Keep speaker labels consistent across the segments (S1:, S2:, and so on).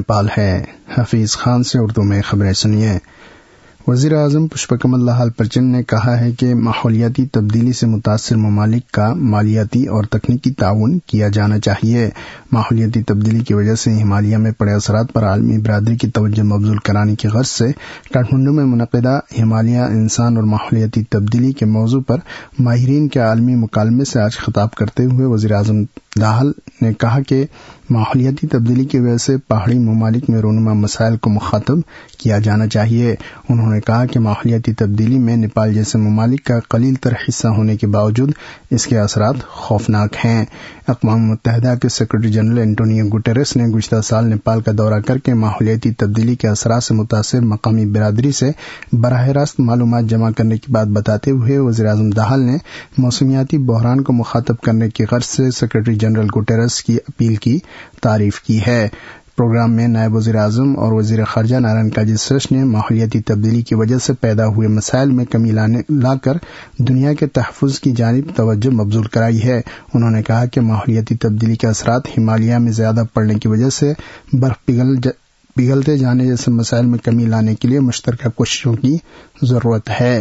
S1: نیپال ہے۔ حفیظ خان سے اردو میں خبریں سنیے۔ وزیر اعظم پشپ کمل دہال پرچنڈ نے کہا ہے کہ ماحولیاتی تبدیلی سے متاثر ممالک کا مالیاتی اور تکنیکی تعاون کیا جانا چاہیے۔ ماحولیاتی تبدیلی کی وجہ سے ہمالیہ میں پڑے اثرات پر عالمی برادری کی توجہ مبذول کرانے کی غرض سے کاٹھمنڈو میں منعقدہ ہمالیہ انسان اور ماحولیاتی تبدیلی کے موضوع پر ماہرین کے عالمی مکالمے سے آج خطاب کرتے ہوئے وزیر اعظم دہال نے کہا کہ ماحولیاتی تبدیلی کی وجہ سے پہاڑی ممالک میں رونما مسائل کو مخاطب کیا جانا چاہیے۔ انہوں نے کہا کہ ماحولیاتی تبدیلی میں نیپال جیسے ممالک کا قلیل تر حصہ ہونے کے باوجود اس کے اثرات خوفناک ہیں۔ اقوام متحدہ کے سیکرٹری جنرل انٹونیو گوٹیرس نے گزشتہ سال نیپال کا دورہ کر کے ماحولیاتی تبدیلی کے اثرات سے متاثر مقامی برادری سے براہ راست معلومات جمع کرنے کی بات بتاتے ہوئے وزیر اعظم دہال نے موسمیاتی بحران کو مخاطب کرنے کی غرض سے سیکرٹری جنرل گوٹیرس کی اپیل کی تعریف کی ہے۔ پروگرام میں نائب وزیر اعظم اور وزیر خارجہ نارائن کاجسرش نے ماحولیاتی تبدیلی کی وجہ سے پیدا ہوئے مسائل میں کمی لا کر دنیا کے تحفظ کی جانب توجہ مبذول کرائی ہے۔ انہوں نے کہا کہ ماحولیاتی تبدیلی کے اثرات ہمالیہ میں زیادہ پڑنے کی وجہ سے برف پگھلتے جانے جیسے مسائل میں کمی لانے کے لیے مشترکہ کوششوں کی ضرورت ہے۔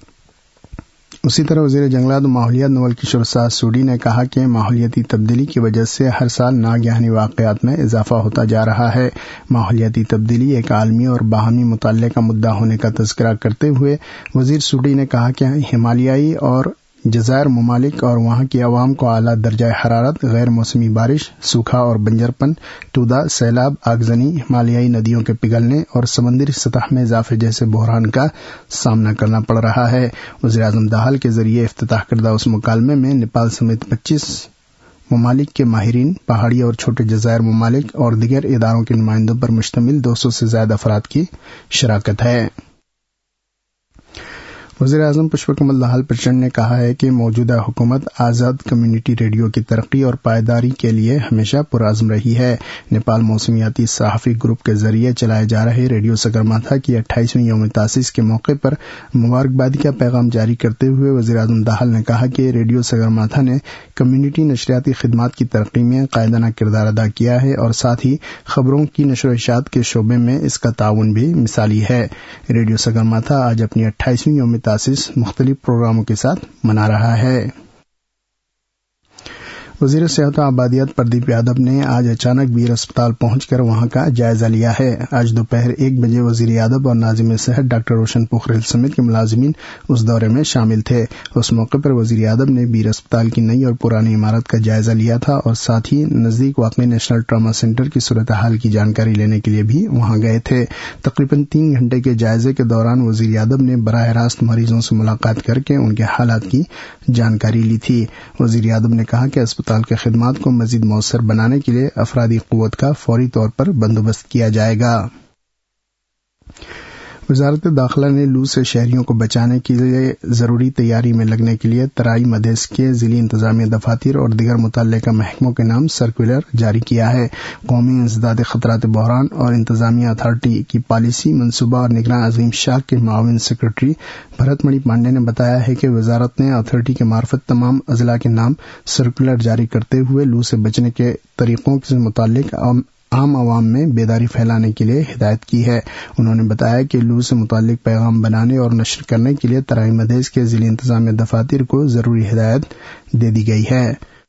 S1: اسی طرح وزیر جنگلات و ماحولیات نوال کشور ساہ سوڈی نے کہا کہ ماحولیاتی تبدیلی کی وجہ سے ہر سال ناگہانی واقعات میں اضافہ ہوتا جا رہا ہے۔ ماحولیاتی تبدیلی ایک عالمی اور باہمی مطالعے کا مدعا ہونے کا تذکرہ کرتے ہوئے وزیر سوڈی نے کہا کہ ہمالیائی اور جزائر ممالک اور وہاں کی عوام کو اعلیٰ درجہ حرارت، غیر موسمی بارش، سوکھا اور بنجرپن، تودا، سیلاب، آگزنی، ہمالیائی ندیوں کے پگھلنے اور سمندری سطح میں اضافے جیسے بحران کا سامنا کرنا پڑ رہا ہے۔ وزیر اعظم دہال کے ذریعے افتتاح کردہ اس مکالمے میں نیپال سمیت 25 ممالک کے ماہرین، پہاڑی اور چھوٹے جزائر ممالک اور دیگر اداروں کے نمائندوں پر مشتمل 200 سے زیادہ افراد کی شراکت ہے۔ وزیر اعظم پشپ کمل دہال پرچنڈ نے کہا ہے کہ موجودہ حکومت آزاد کمیونٹی ریڈیو کی ترقی اور پائیداری کے لیے ہمیشہ پرعزم رہی ہے۔ نیپال موسمیاتی صحافی گروپ کے ذریعے چلائے جا رہے ریڈیو سگرماتھا کی 28ویں یوم تاسیس کے موقع پر مبارکبادی کا پیغام جاری کرتے ہوئے وزیر اعظم دہال نے کہا کہ ریڈیو سگرماتھا نے کمیونٹی نشریاتی خدمات کی ترقی میں قائدانہ کردار ادا کیا ہے اور ساتھ ہی خبروں کی نشر و اشاعت کے شعبے میں اس کا تعاون بھی مثالی ہے۔ ریڈیو سگرماتھا آج اپنی 28ویں یوم تاسیس مختلف پروگراموں کے ساتھ منا رہا ہے۔ وزیر صحت و آبادیات پردیپ یادو نے آج اچانک بیر اسپتال پہنچ کر وہاں کا جائزہ لیا ہے۔ آج دوپہر 1 بجے وزیر یادو اور ناظم صحت ڈاکٹر روشن پوکھریل سمیت کے ملازمین اس دورے میں شامل تھے۔ اس موقع پر وزیر یادو نے بیر اسپتال کی نئی اور پرانی عمارت کا جائزہ لیا تھا اور ساتھ ہی نزدیک واقع نیشنل ٹراما سینٹر کی صورتحال کی جانکاری لینے کے لیے بھی وہاں گئے تھے۔ تقریباً 3 گھنٹے کے جائزے کے دوران وزیر یادو نے براہ راست مریضوں سے ملاقات کر کے ان کے حالات کی جانکاری لی تھی۔ وزیر یادو نے کہا کہ اسپتال کے خدمات کو مزید مؤثر بنانے کے لیے افرادی قوت کا فوری طور پر بندوبست کیا جائے گا۔ وزارت داخلہ نے لو سے شہریوں کو بچانے کے لیے ضروری تیاری میں لگنے کے لیے ترائی مدھیش کے ضلعی انتظامیہ دفاتر اور دیگر متعلقہ محکموں کے نام سرکولر جاری کیا ہے۔ قومی انسداد خطرات بحران اور انتظامیہ اتھارٹی کی پالیسی منصوبہ اور نگراں عظیم شاہ کے معاون سیکرٹری بھرت منی پانڈے نے بتایا ہے کہ وزارت نے اتھارٹی کے معرفت تمام اضلاع کے نام سرکولر جاری کرتے ہوئے لو سے بچنے کے طریقوں سے متعلق عام عوام میں بیداری پھیلانے کے لیے ہدایت کی ہے۔ انہوں نے بتایا کہ لو سے متعلق پیغام بنانے اور نشر کرنے کے لیے ترائی مدھیش کے ضلعی انتظامیہ دفاتر کو ضروری ہدایت دے دی گئی ہے۔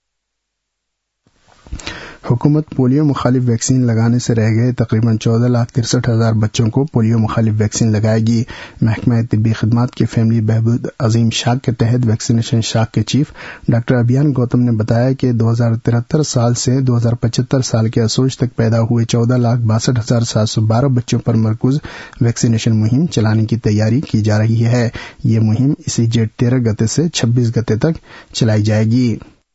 S1: حکومت پولیو مخالف ویکسین لگانے سے رہ گئے تقریباً 14,63,000 بچوں کو پولیو مخالف ویکسین لگائے گی۔ محکمہ طبی خدمات کے فیملی بہبود عظیم شاخ کے تحت ویکسینیشن شاخ کے چیف ڈاکٹر ابھیان گوتم نے بتایا کہ 2073 سال سے 2075 سال کے اسوج تک پیدا ہوئے 14,62,712 بچوں پر مرکوز ویکسینیشن مہم چلانے کی تیاری کی جا رہی ہے۔ یہ مہم اسی جیٹ 13 گتے سے 26 گتے تک چلائی جائے گی۔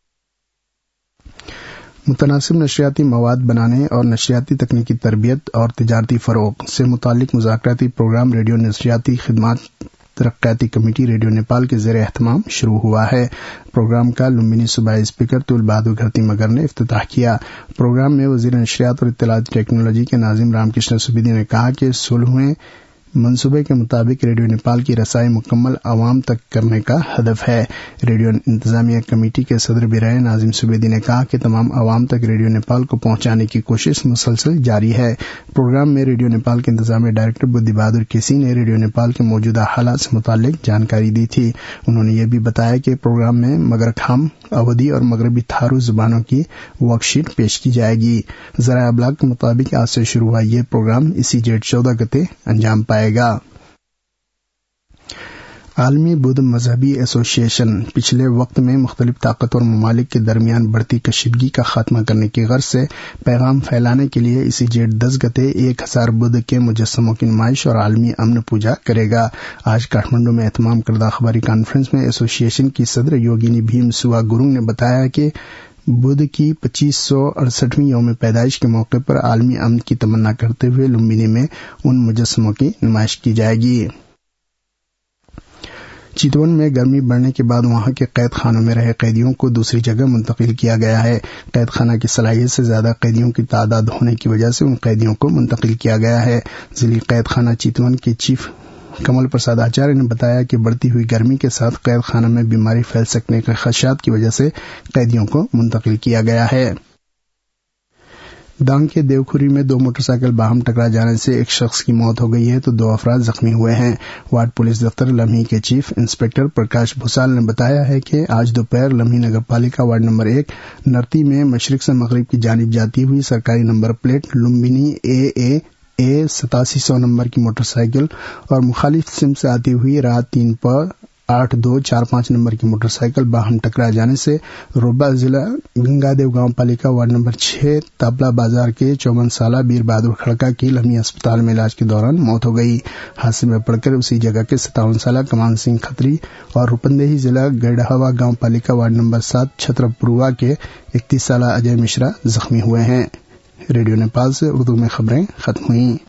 S1: متناسب نشریاتی مواد بنانے اور نشریاتی تکنیکی تربیت اور تجارتی فروغ سے متعلق مذاکراتی پروگرام ریڈیو نشریاتی خدمات ترقیاتی کمیٹی ریڈیو نیپال کے زیر اہتمام شروع ہوا ہے۔ پروگرام کا لمبنی صوبائی اسپیکر تول بہادر گھرتی مگر نے افتتاح کیا۔ پروگرام میں وزیر نشریات اور اطلاعاتی ٹیکنالوجی کے ناظم رام کرشن سبیدی نے کہا کہ 16ویں منصوبے کے مطابق ریڈیو نیپال کی رسائی مکمل عوام تک کرنے کا ہدف ہے۔ ریڈیو انتظامیہ کمیٹی کے صدر برائے ناظم سویدی نے کہا کہ تمام عوام تک ریڈیو نیپال کو پہنچانے کی کوشش مسلسل جاری ہے۔ پروگرام میں ریڈیو نیپال کے انتظامی ڈائریکٹر بدھی بہادر کیسی نے ریڈیو نیپال کے موجودہ حالات سے متعلق جانکاری دی تھی۔ انہوں نے یہ بھی بتایا کہ پروگرام میں مگرکھام، اودھی اور مغربی تھارو زبانوں کی ورک شیٹ پیش کی جائے گی۔ ذرائع ابلاغ کے مطابق آج سے شروع ہوا یہ پروگرام اسی جیٹ 14 گتے انجام پائے گا۔ عالمی بدھ مذہبی ایسوسی ایشن پچھلے وقت میں مختلف طاقتور ممالک کے درمیان بڑھتی کشیدگی کا خاتمہ کرنے کی غرض سے پیغام پھیلانے کے لیے اسی جیٹ 10 گتے 1000 بدھ کے مجسموں کی نمائش اور عالمی امن پوجا کرے گا۔ آج کاٹھمنڈو میں اہتمام کردہ اخباری کانفرنس میں ایسوسی ایشن کی صدر یوگینی بھیم سوا گرونگ نے بتایا کہ بدھ کی 2568ویں یوم پیدائش کے موقع پر عالمی امن کی تمنا کرتے ہوئے لمبینی میں ان مجسموں کی نمائش کی جائے گی۔ چیتون میں گرمی بڑھنے کے بعد وہاں کے قید خانوں میں رہے قیدیوں کو دوسری جگہ منتقل کیا گیا ہے۔ قید خانہ کی صلاحیت سے زیادہ قیدیوں کی تعداد ہونے کی وجہ سے ان قیدیوں کو منتقل کیا گیا ہے۔ ضلعی قید خانہ چیتون کے چیف کمل پرساد آچاریہ نے بتایا کہ بڑھتی ہوئی گرمی کے ساتھ قید خانہ میں بیماری پھیل سکنے کے خدشات کی وجہ سے قیدیوں کو منتقل کیا گیا ہے۔ دانگ کے دیوکھوری میں 2 موٹر سائیکل باہم ٹکرا جانے سے ایک شخص کی موت ہو گئی ہے تو 2 افراد زخمی ہوئے ہیں۔ وارڈ پولیس دفتر لمحی کے چیف انسپکٹر پرکاش بھوسال نے بتایا ہے کہ آج دوپہر لمحی نگر پالیکا وارڈ نمبر 1 نرتی میں مشرق سے مغرب کی جانب جاتی ہوئی سرکاری number plate Lumbini A 8700 number کی موٹر سائیکل اور مخالف سمت سے آتی ہوئی رات 3 پر 8245 نمبر کی موٹر سائیکل باہم ٹکرا جانے سے روبا ضلع گنگا دیو گاؤں پالیکا وارڈ نمبر 6 تابلا بازار کے 54 سالہ بیر بہادر کھڑکا کی لمحی اسپتال میں علاج کے دوران موت ہو گئی۔ حادثے میں پڑ کر اسی جگہ کے 57 سالہ کمان سنگھ کھتری اور روپندیہی ضلع گڑھوا گاؤں پالیکا وارڈ نمبر 7 چھترپوروا کے 31 سالہ اجے مشرا زخمی ہوئے ہیں۔ ریڈیو نیپال سے اردو میں خبریں ختم ہوئیں۔